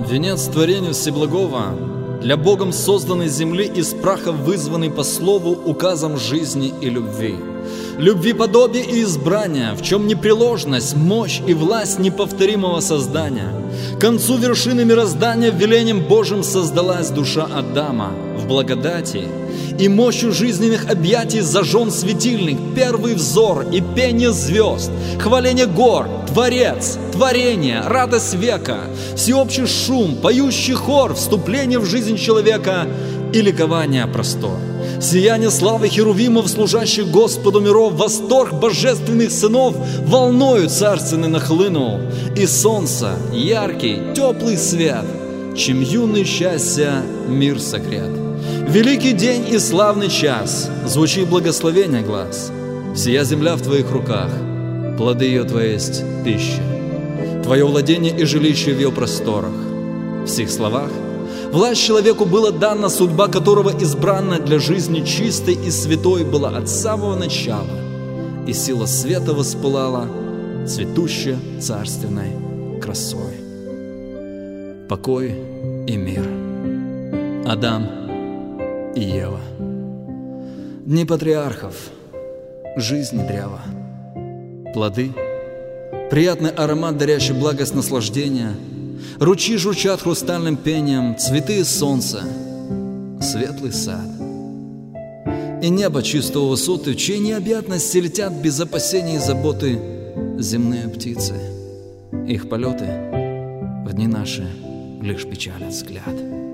Венец творению Всеблагого, для Богом созданной земли, из праха вызванный по слову, указом жизни и любви. Любви подобие и избрания, в чем непреложность, мощь и власть неповторимого создания. К концу вершины мироздания велением Божьим создалась душа Адама в благодати, и мощью жизненных объятий зажжен светильник, первый взор и пение звезд, хваление гор, Творец, творение, радость века, всеобщий шум, поющий хор, вступление в жизнь человека и ликование простор. Сияние славы херувимов, служащих Господу миров, восторг божественных сынов волною царственный нахлынул, и солнца яркий, теплый свет, чем юный счастья мир согрет. Великий день и славный час, звучит благословение глаз. Сия земля в твоих руках, плоды ее твои есть пища, твое владение и жилище в ее просторах. В сих словах власть человеку была дана, судьба которого избрана для жизни чистой и святой была от самого начала, и сила света воспылала цветущей царственной красой. Покой и мир. Адам и Ева. Дни патриархов. Жизнь древа. Плоды. Приятный аромат, дарящий благость наслаждения. Ручьи журчат хрустальным пением, цветы и солнце, светлый сад. И небо чистого высоты, в чьей необъятности летят без опасений и заботы земные птицы. Их полеты в дни наши лишь печалят взгляд.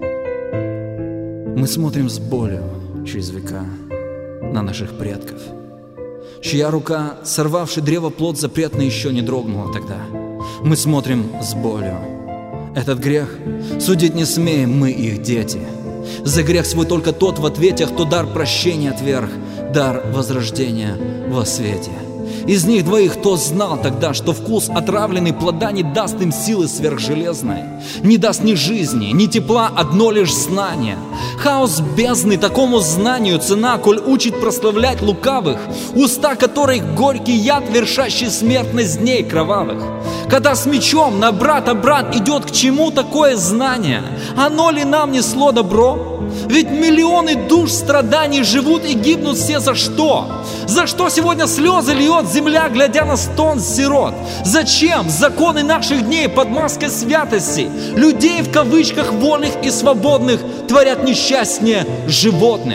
Мы смотрим с болью через века на наших предков, чья рука, сорвавший древо плод запретный, еще не дрогнула тогда. Мы смотрим с болью. Этот грех судить не смеем мы, их дети. За грех свой только тот в ответе, кто дар прощения отверг, дар возрождения во свете. Из них двоих кто знал тогда, что вкус отравленный плода не даст им силы сверхжелезной, не даст ни жизни, ни тепла, одно лишь знание. Хаос бездны такому знанию цена, коль учит прославлять лукавых, уста которых горький яд, вершащий смертность дней кровавых. Когда с мечом на брата брат идет, к чему такое знание? Оно ли нам несло добро? Ведь миллионы душ страданий живут и гибнут все за что? За что сегодня слезы льет земля, глядя на стон сирот? Зачем законы наших дней под маской святости людей в кавычках вольных и свободных творят несчастнее животных?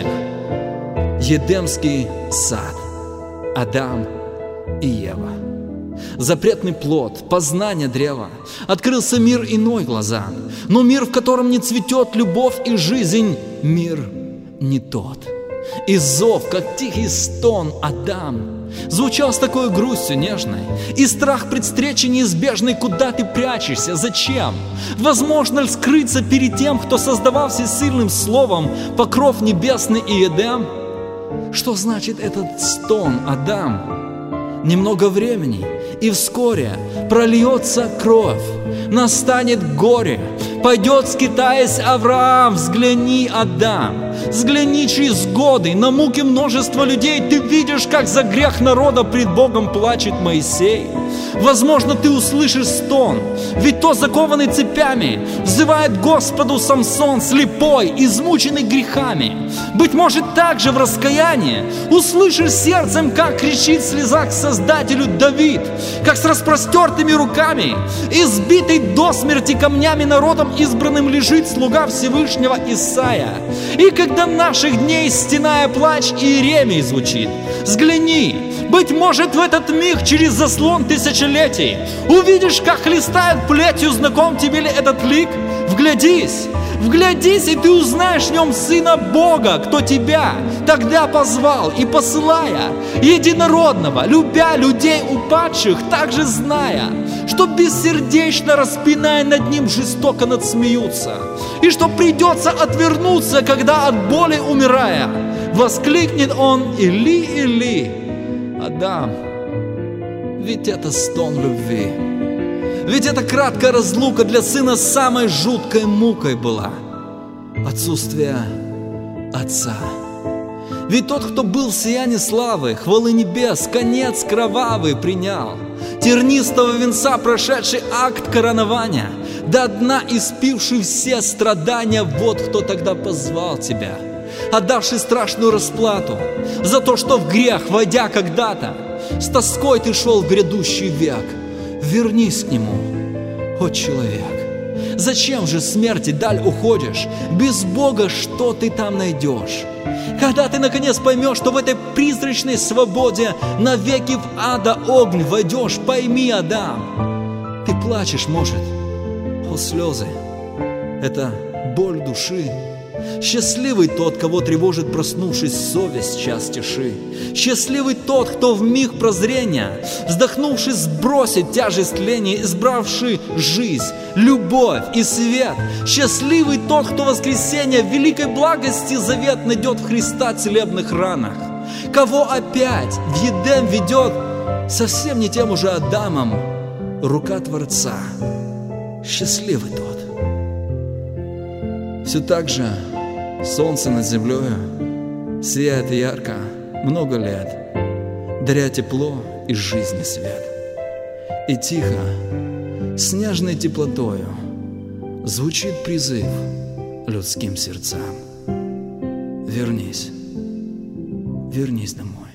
Едемский сад, Адам и Ева. Запретный плод, познание древа. Открылся мир иной глазам, но мир, в котором не цветет любовь и жизнь, мир не тот. И зов, как тихий стон Адам, звучал с такой грустью нежной, и страх пред встречей неизбежной. Куда ты прячешься? Зачем? Возможно ли скрыться перед тем, кто создавал всесильным словом покров небесный и Едем? Что значит этот стон, Адам? Немного времени, и вскоре прольется кровь, настанет горе, пойдет скитаясь Авраам. Взгляни, Адам, взгляни через годы на муки множества людей. Ты видишь, как за грех народа пред Богом плачет Моисей. Возможно, ты услышишь стон, ведь то закованный цепями взывает Господу Самсон, слепой, измученный грехами. Быть может, также в раскаянии услышишь сердцем, как кричит в слезах Создателю Давид, как с распростертыми руками, избитый до смерти камнями народом избранным, лежит слуга Всевышнего Исаия. И когда наших дней стеная плач Иеремии звучит, взгляни, быть может, в этот миг через заслон тысячелетий увидишь, как хлестает плетью. Знаком тебе ли этот лик? Вглядись, вглядись, и ты узнаешь в нем Сына Бога, кто тебя тогда позвал, и посылая единородного, любя людей упадших, также зная, что бессердечно, распиная над ним, жестоко надсмеются, и что придется отвернуться, когда от боли умирая воскликнет он: Или, Или. Адам, ведь это стон любви, ведь это краткая разлука для сына самой жуткой мукой была. Отсутствие отца. Ведь тот, кто был в сиянии славы, хвалы небес, конец кровавый принял, тернистого венца прошедший акт коронования, до дна испивший все страдания, вот кто тогда позвал тебя, отдавший страшную расплату за то, что в грех, войдя когда-то, с тоской ты шел в грядущий век. Вернись к Нему, о человек. Зачем же смерти даль уходишь? Без Бога что ты там найдешь? Когда ты наконец поймешь, что в этой призрачной свободе навеки в ада огонь войдешь, пойми, Адам, ты плачешь, может, о слезы, это боль души. Счастливый тот, кого тревожит, проснувшись, совесть час тиши. Счастливый тот, кто в миг прозрения, вздохнувший, сбросит тяжесть лени, избравший жизнь, любовь и свет. Счастливый тот, кто воскресенье великой благости завет найдет в Христа целебных ранах. Кого опять в Едем ведет совсем не тем уже Адамом рука Творца. Счастливый тот. Все так же солнце над землею сияет ярко много лет, даря тепло и жизни свет. И тихо, с нежной теплотою звучит призыв людским сердцам. Вернись, вернись домой.